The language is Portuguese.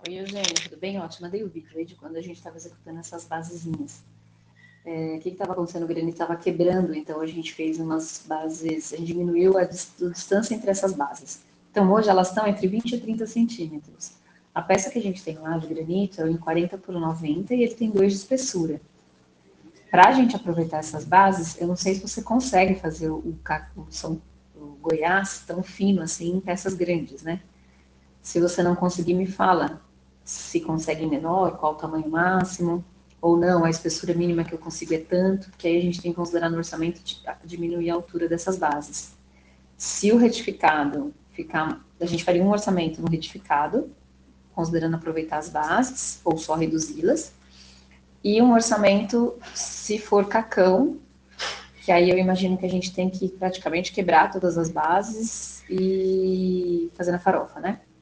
Oi, Eugênio, tudo bem? Ó, te mandei o vídeo aí de quando a gente estava executando essas basezinhas. O que estava acontecendo? O granito estava quebrando, então a gente fez umas bases, a gente diminuiu a distância entre essas bases. Então hoje elas estão entre 20 e 30 centímetros. A peça que a gente tem lá de granito é em 40 por 90 e ele tem 2 de espessura. Para a gente aproveitar essas bases, eu não sei se você consegue fazer o Goiás tão fino assim em peças grandes, né? Se você não conseguir, me fala se consegue menor, qual o tamanho máximo, ou não, a espessura mínima que eu consigo é tanto, porque aí a gente tem que considerar no orçamento diminuir a altura dessas bases. Se o retificado ficar, a gente faria um orçamento no retificado, considerando aproveitar as bases, ou só reduzi-las, e um orçamento se for cacão, que aí eu imagino que a gente tem que praticamente quebrar todas as bases e fazer na farofa, né?